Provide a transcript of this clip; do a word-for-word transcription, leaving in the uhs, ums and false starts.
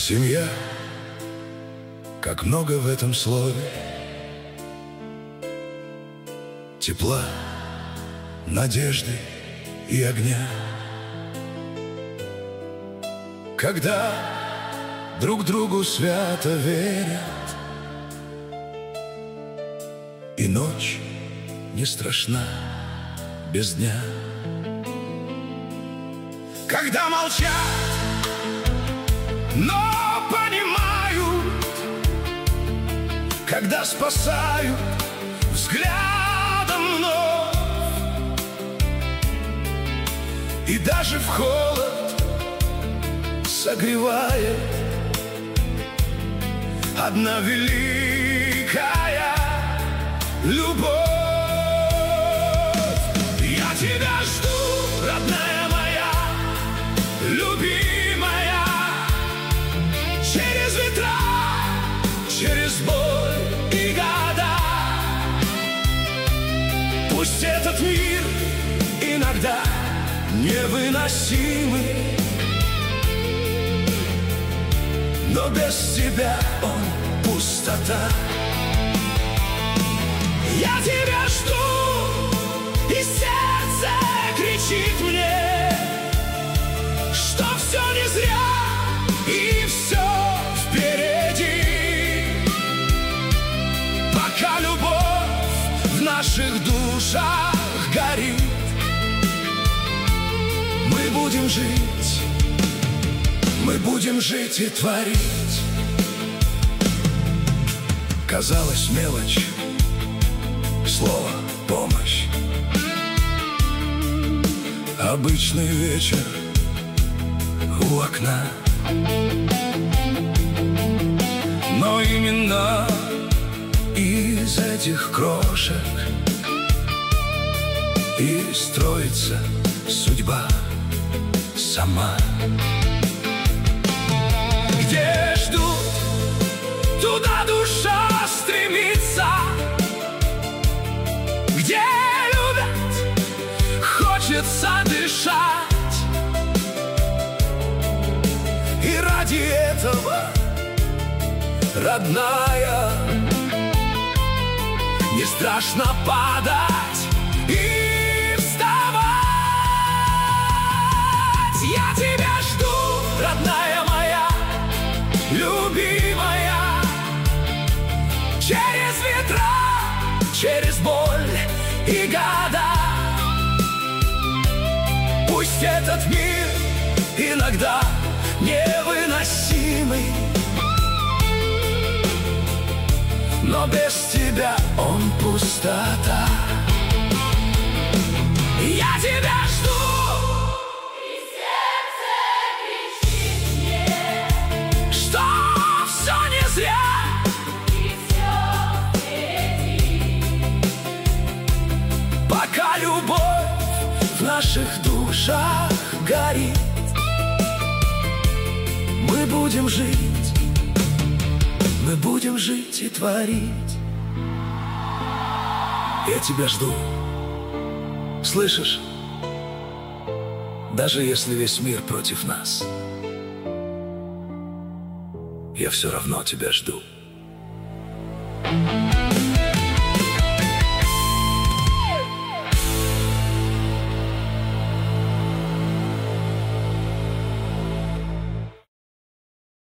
Семья, как много в этом слове, тепла, надежды и огня. Когда друг другу свято верят, и ночь не страшна без дня. Когда молчат, но понимают, когда спасают взглядом вновь, и даже в холод согревает одна великая любовь. Я тебя жду, родная моя, любимая, через ветра, через боль и года. Пусть этот мир иногда невыносимый, но без тебя он пустота. Я тебя жду, и сердце кричит мне, что все не зря и все впереди. Пока любовь в наших душах горит, мы будем жить, мы будем жить и творить. Казалось, мелочь, слово «помощь». Обычный вечер у окна, но именно из этих крошек и строится судьба сама. Где ждут, туда душа стремится, где любят, хочется дышать. И ради этого, родная, не страшно падать и вставать. Я тебя жду, родная моя, любимая, через ветра, через боль и года. Пусть этот мир иногда невыносимый, но без тебя он пустота. Я тебя жду, и сердце кричит мне, что все не зря и все впереди. Пока любовь в наших душах горит, мы будем жить, мы будем жить и творить. Я тебя жду, слышишь? Даже если весь мир против нас, я все равно тебя жду.